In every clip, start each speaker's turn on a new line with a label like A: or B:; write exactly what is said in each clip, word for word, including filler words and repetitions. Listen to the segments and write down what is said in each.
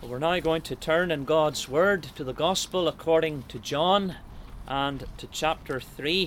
A: We're now going to turn in God's Word to the Gospel according to John and to chapter three.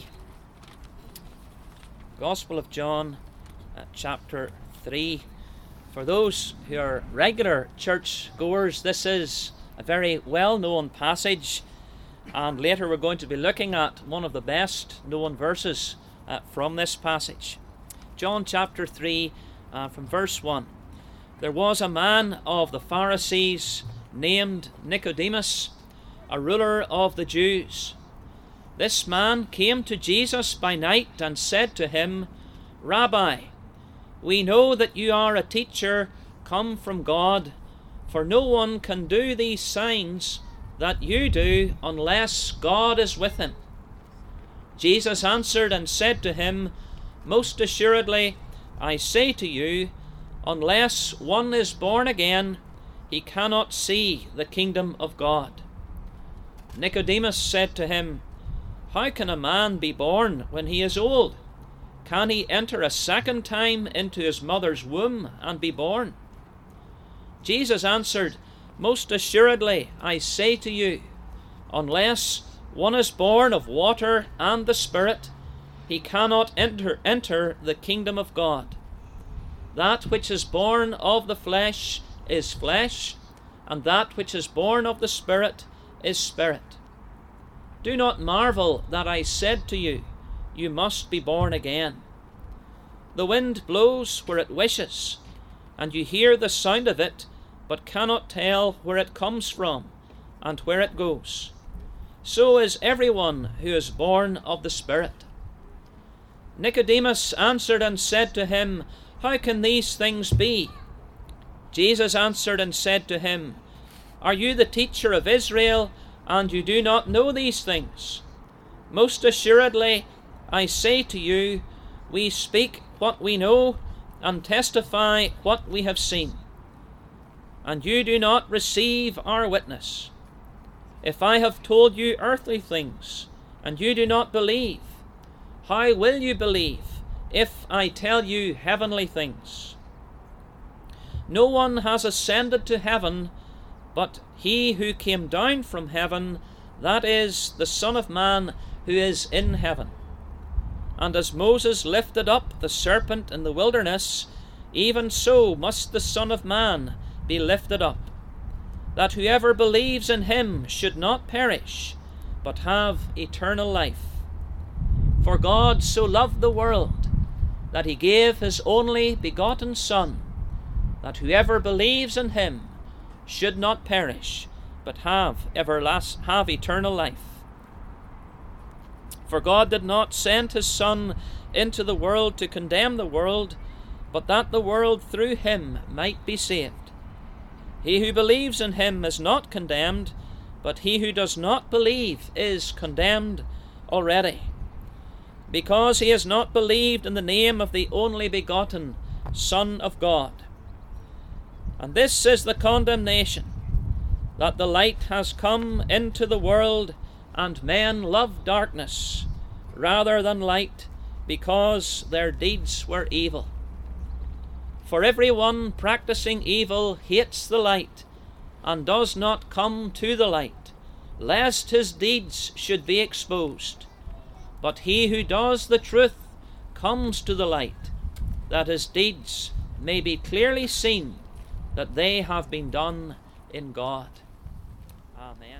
A: Gospel of John, uh, chapter three. For those who are regular church goers, this is a very well-known passage, and later we're going to be looking at one of the best known verses uh, from this passage. John chapter three, uh, from verse one. There was a man of the Pharisees named Nicodemus, a ruler of the Jews. This man came to Jesus by night and said to him, Rabbi, we know that you are a teacher come from God, for no one can do these signs that you do unless God is with him. Jesus answered and said to him, Most assuredly, I say to you, unless one is born again, he cannot see the kingdom of God. Nicodemus said to him, How can a man be born when he is old? Can he enter a second time into his mother's womb and be born? Jesus answered, Most assuredly, I say to you, unless one is born of water and the Spirit, he cannot enter, enter the kingdom of God. That which is born of the flesh is flesh, and that which is born of the Spirit is spirit. Do not marvel that I said to you, You must be born again. The wind blows where it wishes, and you hear the sound of it, but cannot tell where it comes from and where it goes. So is everyone who is born of the Spirit. Nicodemus answered and said to him, How can these things be? Jesus answered and said to him, Are you the teacher of Israel, and you do not know these things? Most assuredly, I say to you, we speak what we know, and testify what we have seen, and you do not receive our witness. If I have told you earthly things, and you do not believe, how will you believe if I tell you heavenly things? No one has ascended to heaven but he who came down from heaven, that is, the Son of Man who is in heaven. And as Moses lifted up the serpent in the wilderness, even so must the Son of Man be lifted up, that whoever believes in him should not perish, but have eternal life. For God so loved the world, that he gave his only begotten Son, that whoever believes in him should not perish, but have everlast have eternal life. For God did not send his Son into the world to condemn the world, but that the world through him might be saved. He who believes in him is not condemned, but he who does not believe is condemned already, because he has not believed in the name of the only begotten Son of God. And this is the condemnation, that the light has come into the world, and men love darkness rather than light, because their deeds were evil. For every one practicing evil hates the light, and does not come to the light, lest his deeds should be exposed. But he who does the truth comes to the light, that his deeds may be clearly seen, that they have been done in God. Amen.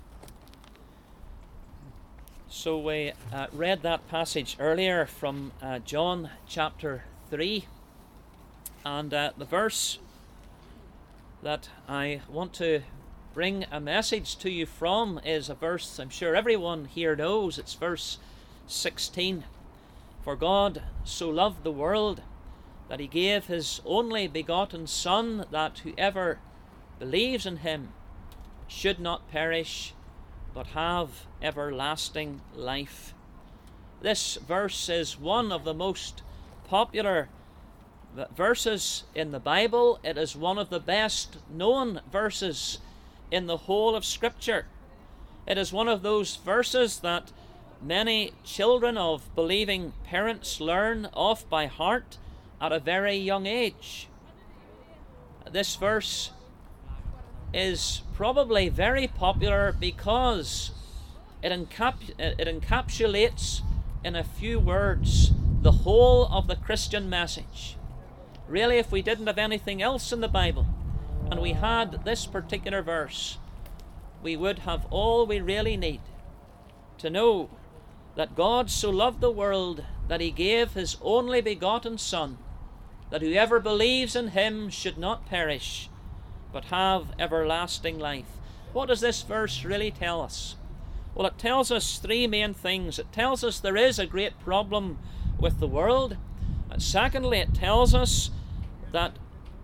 A: So we uh, read that passage earlier from uh, John chapter three, and uh, the verse that I want to bring a message to you from is a verse I'm sure everyone here knows. It's verse sixteen. For God so loved the world that he gave his only begotten Son, that whoever believes in him should not perish, but have everlasting life. This verse is one of the most popular verses in the Bible. It is one of the best known verses in the whole of Scripture. It is one of those verses that many children of believing parents learn off by heart at a very young age. This verse is probably very popular because it, encap- it encapsulates in a few words the whole of the Christian message. Really, if we didn't have anything else in the Bible and we had this particular verse, we would have all we really need to know that God so loved the world that he gave his only begotten Son, that whoever believes in him should not perish, but have everlasting life. What does this verse really tell us? Well, it tells us three main things. It tells us there is a great problem with the world. And secondly, it tells us that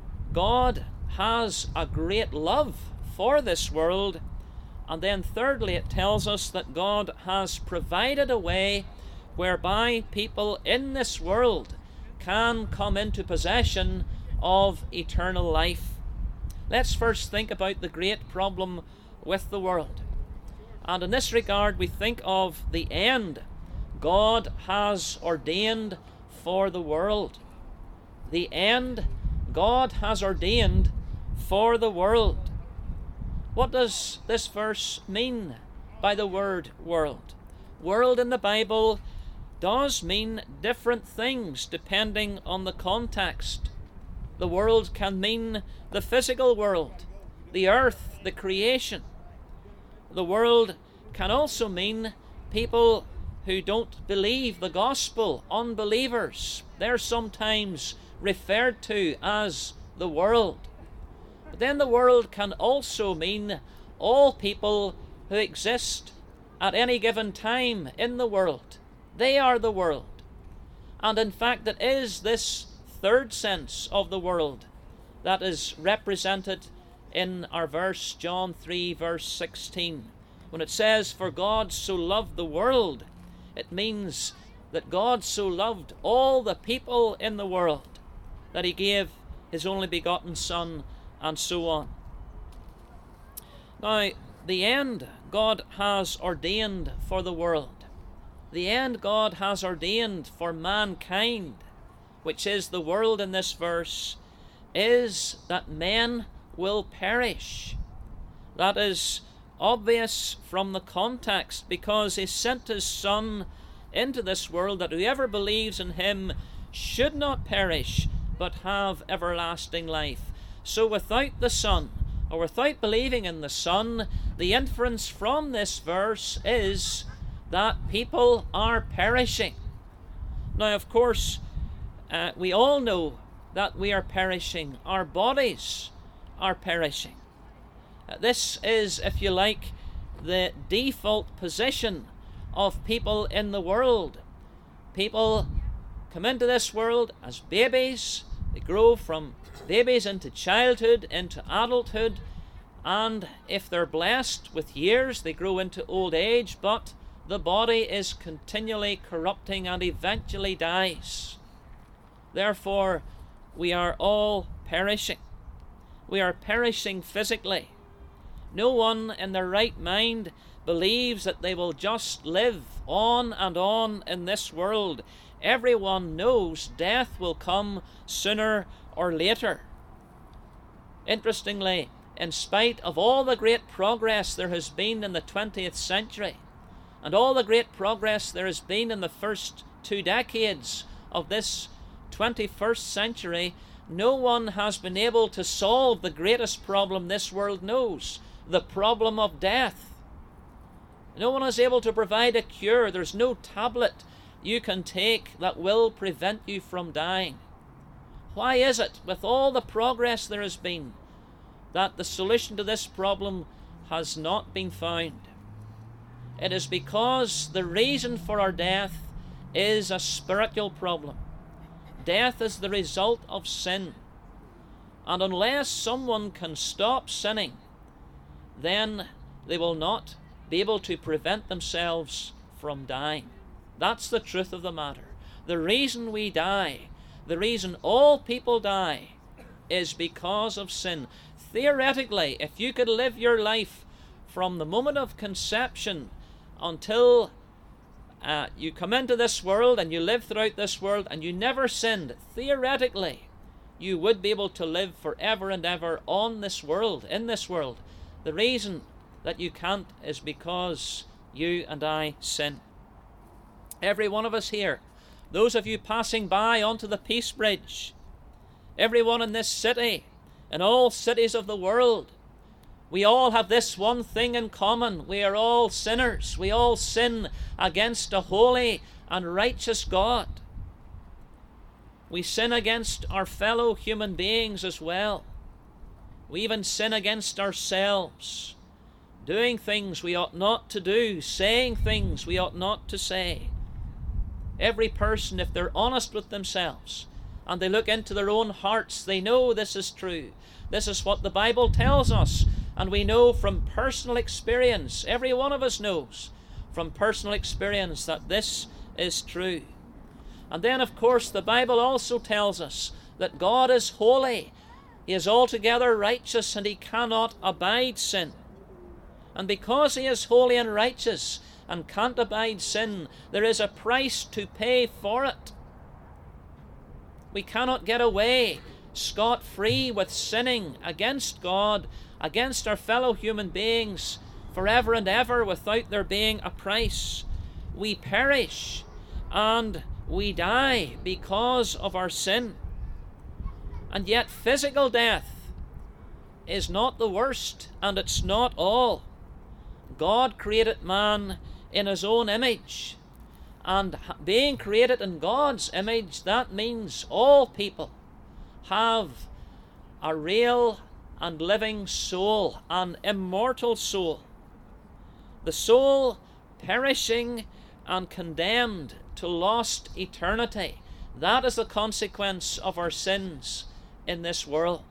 A: God has a great love for this world. And then thirdly, it tells us that God has provided a way whereby people in this world can come into possession of eternal life. Let's first think about the great problem with the world. And in this regard, we think of the end God has ordained for the world. The end God has ordained for the world. What does this verse mean by the word world? World in the Bible does mean different things depending on the context. The world can mean the physical world, the earth, the creation. The world can also mean people who don't believe the gospel, unbelievers. They're sometimes referred to as the world. But then the world can also mean all people who exist at any given time in the world. They are the world. And in fact, it is this third sense of the world that is represented in our verse, John three, verse sixteen. When it says, "For God so loved the world," it means that God so loved all the people in the world that he gave his only begotten Son, and so on. Now, the end God has ordained for the world, the end God has ordained for mankind, which is the world in this verse, is that men will perish. That is obvious from the context, because he sent his Son into this world that whoever believes in him should not perish but have everlasting life. So without the Son, or without believing in the Son, the inference from this verse is that people are perishing. Now, of course, uh, we all know that we are perishing. Our bodies are perishing. Uh, this is, if you like, the default position of people in the world. People come into this world as babies. They grow from babies into childhood, into adulthood, and if they're blessed with years, they grow into old age, but the body is continually corrupting and eventually dies. Therefore, we are all perishing. We are perishing physically. No one in their right mind believes that they will just live on and on in this world. Everyone knows death will come sooner or later. Interestingly, in spite of all the great progress there has been in the twentieth century, and all the great progress there has been in the first two decades of this twenty-first century, no one has been able to solve the greatest problem this world knows, the problem of death. No one is able to provide a cure. There's no tablet you can take that will prevent you from dying. Why is it, with all the progress there has been, that the solution to this problem has not been found? It is because the reason for our death is a spiritual problem. Death is the result of sin. And unless someone can stop sinning, then they will not be able to prevent themselves from dying. That's the truth of the matter. The reason we die, the reason all people die, is because of sin. Theoretically, if you could live your life from the moment of conception until uh, you come into this world and you live throughout this world and you never sinned, theoretically, you would be able to live forever and ever on this world, in this world. The reason that you can't is because you and I sin. Every one of us here, those of you passing by onto the Peace Bridge, everyone in this city, in all cities of the world, we all have this one thing in common. We are all sinners. We all sin against a holy and righteous God. We sin against our fellow human beings as well. We even sin against ourselves, doing things we ought not to do, saying things we ought not to say. Every person, if they're honest with themselves and they look into their own hearts, they know this is true. This is what the Bible tells us, and we know from personal experience, every one of us knows from personal experience that this is true. And then, of course, the Bible also tells us that God is holy. He is altogether righteous, and he cannot abide sin. And because he is holy and righteous and can't abide sin, there is a price to pay for it. We cannot get away scot-free with sinning against God, against our fellow human beings, forever and ever without there being a price. We perish and we die because of our sin. And yet physical death is not the worst, and it's not all. God created man in his own image, and being created in God's image, that means all people have a real and living soul, an immortal soul. The soul perishing and condemned to lost eternity. That is the consequence of our sins in this world.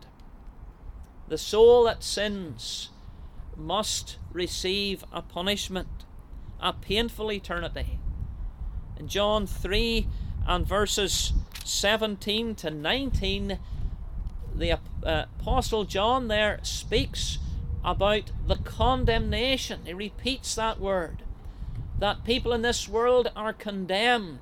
A: The soul that sins must receive a punishment, a painful eternity. In John three and verses seventeen to nineteen, the uh, Apostle John there speaks about the condemnation. He repeats that word, that people in this world are condemned,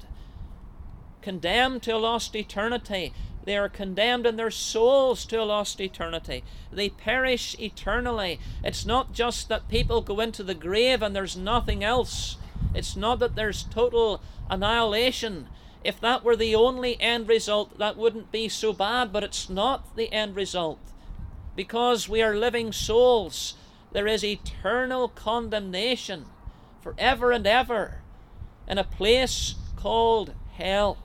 A: condemned to a lost eternity. They are condemned in their souls to a lost eternity. They perish eternally. It's not just that people go into the grave and there's nothing else. It's not that there's total annihilation. If that were the only end result, that wouldn't be so bad, but it's not the end result. Because we are living souls, there is eternal condemnation forever and ever in a place called hell.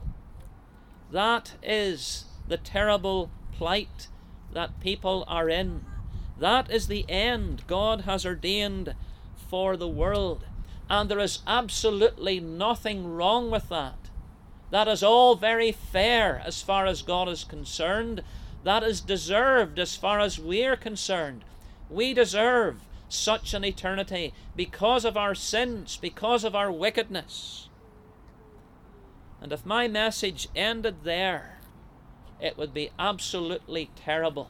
A: That is the terrible plight that people are in. That is the end God has ordained for the world. And there is absolutely nothing wrong with that. That is all very fair as far as God is concerned. That is deserved as far as we're concerned. We deserve such an eternity because of our sins, because of our wickedness. And if my message ended there, it would be absolutely terrible.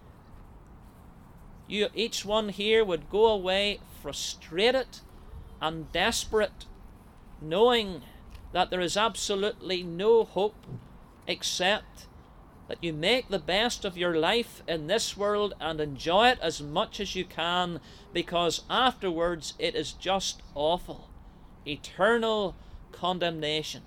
A: You, each one here would go away frustrated and desperate, knowing that there is absolutely no hope except that you make the best of your life in this world and enjoy it as much as you can, because afterwards it is just awful. Eternal condemnation.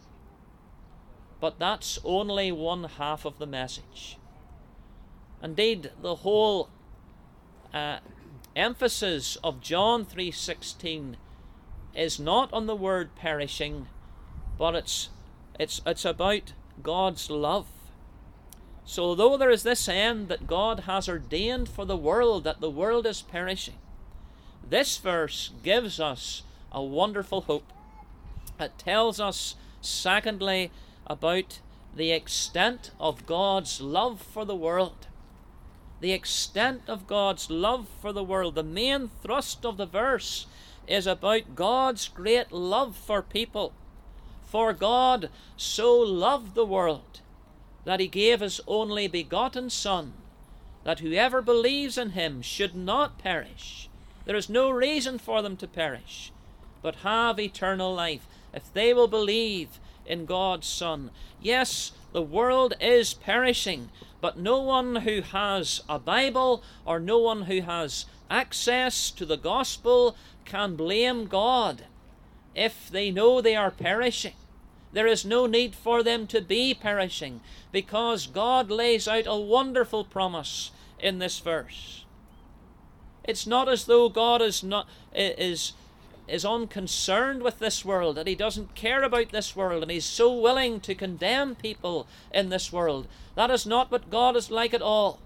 A: But that's only one half of the message. Indeed, the whole uh, emphasis of John three sixteen is not on the word perishing, but it's it's it's about God's love. So though there is this end that God has ordained for the world, that the world is perishing, this verse gives us a wonderful hope. It tells us, secondly, about the extent of God's love for the world. The extent of God's love for the world. The main thrust of the verse is about God's great love for people. For God so loved the world that he gave his only begotten Son, that whoever believes in him should not perish. There is no reason for them to perish, but have eternal life, if they will believe in God's Son. Yes, the world is perishing, but no one who has a Bible or no one who has access to the gospel can blame God if they know they are perishing. There is no need for them to be perishing, because God lays out a wonderful promise in this verse. It's not as though God is not is is unconcerned with this world, that he doesn't care about this world, and he's so willing to condemn people in this world. That is not what God is like at all.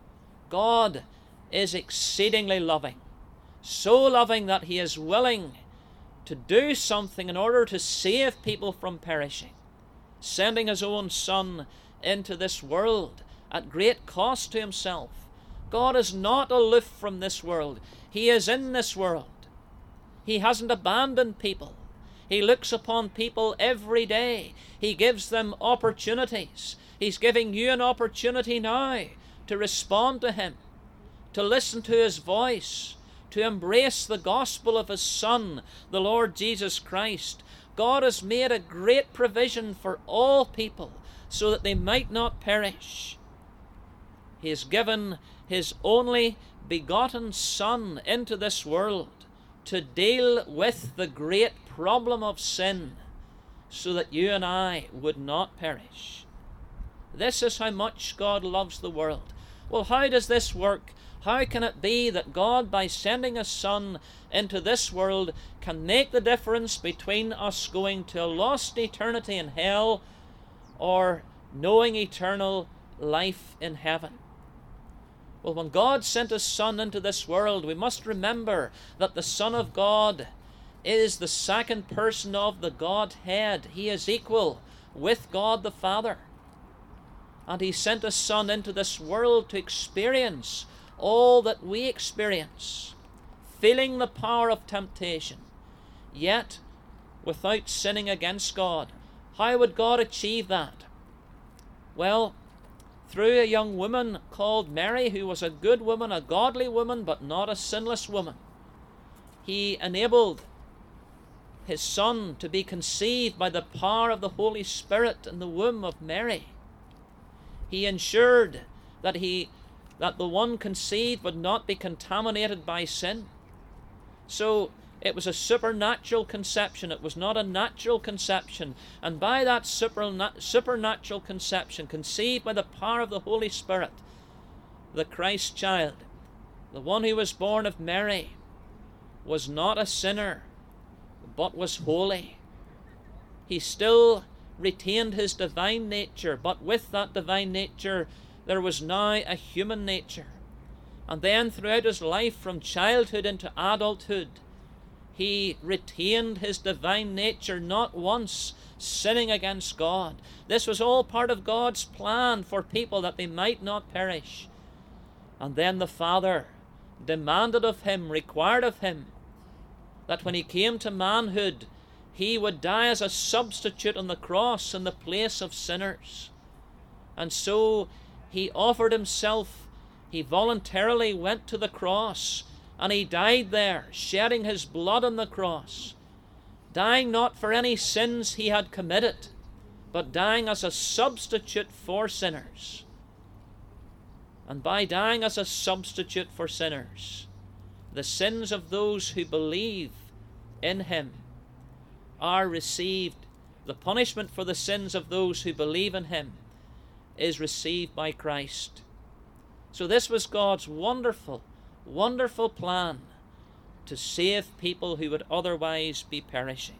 A: God is exceedingly loving, so loving that he is willing to do something in order to save people from perishing, sending his own Son into this world at great cost to himself. God is not aloof from this world. He is in this world. He hasn't abandoned people. He looks upon people every day. He gives them opportunities. He's giving you an opportunity now to respond to him, to listen to his voice, to embrace the gospel of his Son, the Lord Jesus Christ. God has made a great provision for all people so that they might not perish. He has given his only begotten Son into this world to deal with the great problem of sin, so that you and I would not perish. This is how much God loves the world. Well, how does this work? How can it be that God, by sending his Son into this world, can make the difference between us going to a lost eternity in hell or knowing eternal life in heaven? Well, when God sent his Son into this world, we must remember that the Son of God is the second person of the Godhead. He is equal with God the Father. And he sent his Son into this world to experience all that we experience, feeling the power of temptation, yet without sinning against God. How would God achieve that? Well, through a young woman called Mary, who was a good woman, a godly woman, but not a sinless woman. He enabled his Son to be conceived by the power of the Holy Spirit in the womb of Mary. He ensured that he that the one conceived would not be contaminated by sin. So it was a supernatural conception. It was not a natural conception. And by that superna- supernatural conception, conceived by the power of the Holy Spirit, the Christ child, the one who was born of Mary, was not a sinner, but was holy. He still retained his divine nature, but with that divine nature there was now a human nature. And then throughout his life, from childhood into adulthood, he retained his divine nature, not once sinning against God. This was all part of God's plan for people, that they might not perish. And then the Father demanded of him, required of him, that when he came to manhood, he would die as a substitute on the cross in the place of sinners. And so he offered himself. He voluntarily went to the cross, and he died there, shedding his blood on the cross, dying not for any sins he had committed, but dying as a substitute for sinners. And by dying as a substitute for sinners, the sins of those who believe in him are received. The punishment for the sins of those who believe in him is received by Christ. So this was God's wonderful, wonderful plan to save people who would otherwise be perishing.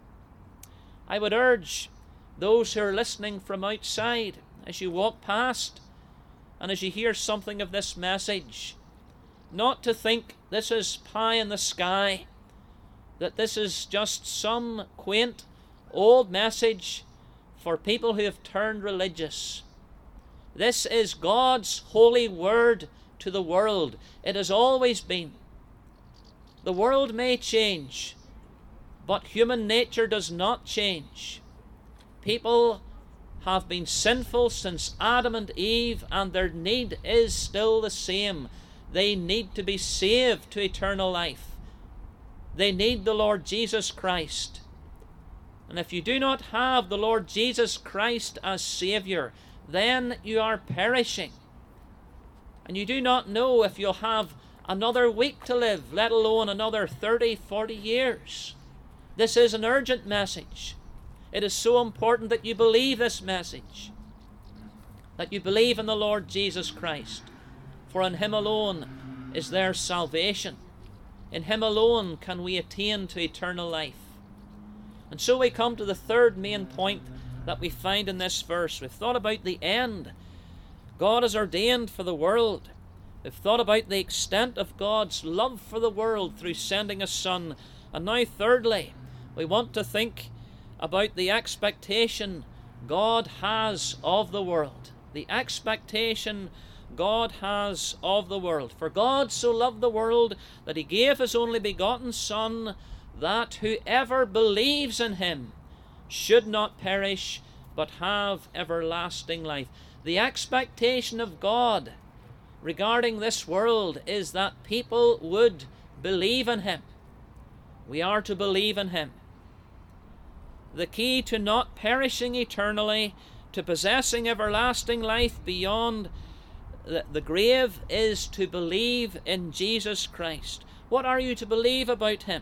A: I would urge those who are listening from outside, as you walk past and as you hear something of this message, not to think this is pie in the sky, that this is just some quaint old message for people who have turned religious. This is God's holy word to the world. It has always been. The world may change, but human nature does not change. People have been sinful since Adam and Eve, and their need is still the same. They need to be saved to eternal life. They need the Lord Jesus Christ. And if you do not have the Lord Jesus Christ as Saviour, then you are perishing. And you do not know if you'll have another week to live, let alone another thirty, forty years. This is an urgent message. It is so important that you believe this message, that you believe in the Lord Jesus Christ. For in Him alone is there salvation. In Him alone can we attain to eternal life. And so we come to the third main point that we find in this verse. We've thought about the end God has ordained for the world. We've thought about the extent of God's love for the world through sending a Son. And now thirdly, we want to think about the expectation God has of the world. The expectation God has of the world. For God so loved the world that He gave His only begotten Son, that whoever believes in Him should not perish, but have everlasting life. The expectation of God regarding this world is that people would believe in Him. We are to believe in Him. The key to not perishing eternally, to possessing everlasting life beyond the, the grave, is to believe in Jesus Christ. What are you to believe about Him?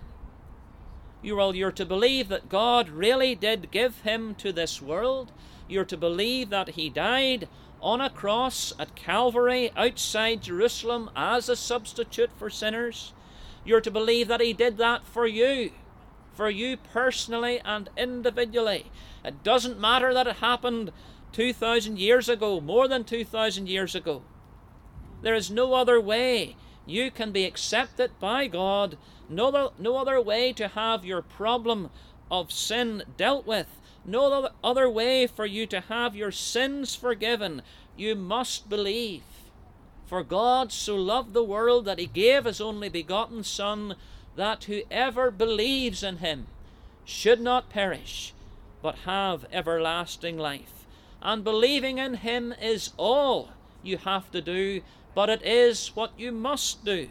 A: You are, you're to believe that God really did give Him to this world. You're to believe that He died on a cross at Calvary outside Jerusalem as a substitute for sinners. You're to believe that He did that for you, for you personally and individually. It doesn't matter that it happened two thousand years ago, more than two thousand years ago. There is no other way you can be accepted by God, no other, no other way to have your problem of sin dealt with, no other way for you to have your sins forgiven. You must believe. For God so loved the world that He gave His only begotten Son, that whoever believes in Him should not perish, but have everlasting life. And believing in Him is all you have to do, but it is what you must do.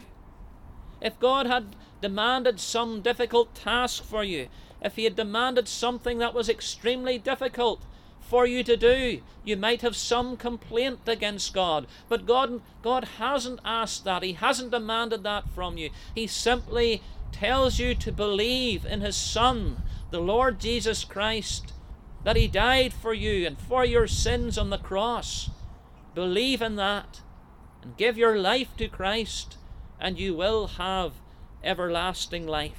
A: If God had demanded some difficult task for you, if He had demanded something that was extremely difficult for you to do, you might have some complaint against God. But God, God hasn't asked that. He hasn't demanded that from you. He simply tells you to believe in His Son, the Lord Jesus Christ, that He died for you and for your sins on the cross. Believe in that and give your life to Christ, and you will have everlasting life.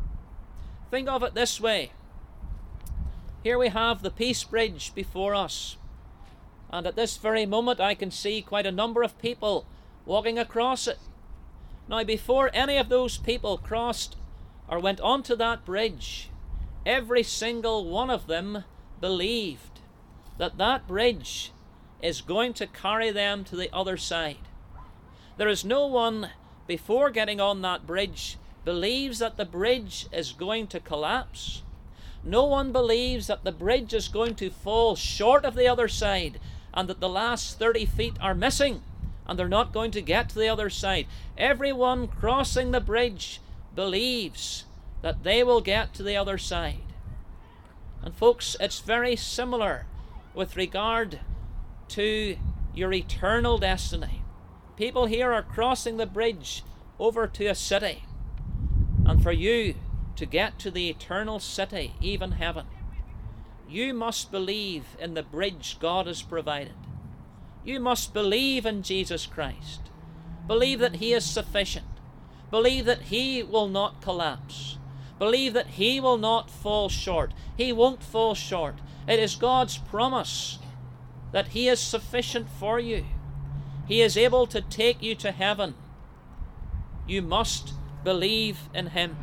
A: Think of it this way. Here we have the Peace Bridge before us, and at this very moment I can see quite a number of people walking across it. Now, before any of those people crossed or went onto that bridge, every single one of them believed that that bridge is going to carry them to the other side. There is no one before getting on that bridge believes that the bridge is going to collapse. No one believes that the bridge is going to fall short of the other side and that the last thirty feet are missing and they're not going to get to the other side. Everyone crossing the bridge believes that they will get to the other side. And folks, it's very similar with regard to your eternal destiny. People here are crossing the bridge over to a city, and for you to get to the eternal city, even heaven, you must believe in the bridge God has provided. You must believe in Jesus Christ. Believe that He is sufficient. Believe that He will not collapse. Believe that He will not fall short. He won't fall short. It is God's promise that He is sufficient for you. He is able to take you to heaven. You must believe in Him.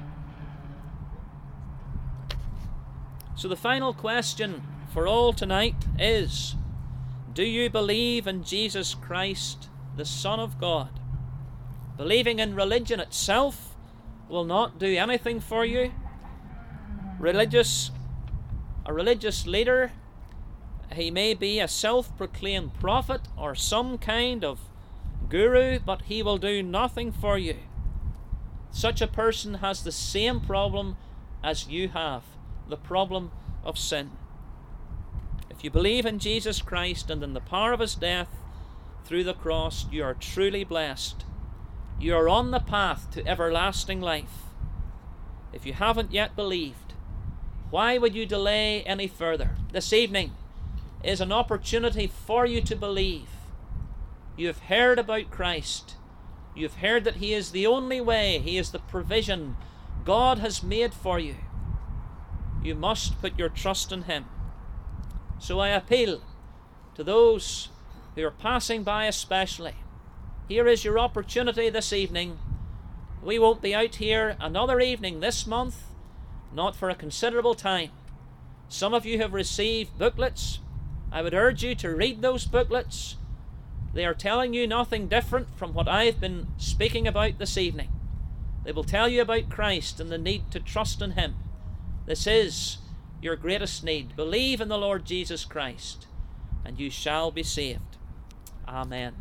A: So the final question for all tonight is, do you believe in Jesus Christ, the Son of God? Believing in religion itself will not do anything for you. Religious, a religious leader, he may be a self-proclaimed prophet or some kind of guru, but he will do nothing for you. Such a person has the same problem as you have, the problem of sin. If you believe in Jesus Christ and in the power of his death through the cross, you are truly blessed. You are on the path to everlasting life. If you haven't yet believed, why would you delay any further? This evening is an opportunity for you to believe. You have heard about Christ. You have heard that he is the only way. He is the provision God has made for you. You must put your trust in him. So I appeal to those who are passing by especially. Here is your opportunity this evening. We won't be out here another evening this month, not for a considerable time. Some of you have received booklets. I would urge you to read those booklets. They are telling you nothing different from what I've been speaking about this evening. They will tell you about Christ and the need to trust in him. This is your greatest need. Believe in the Lord Jesus Christ, and you shall be saved. Amen.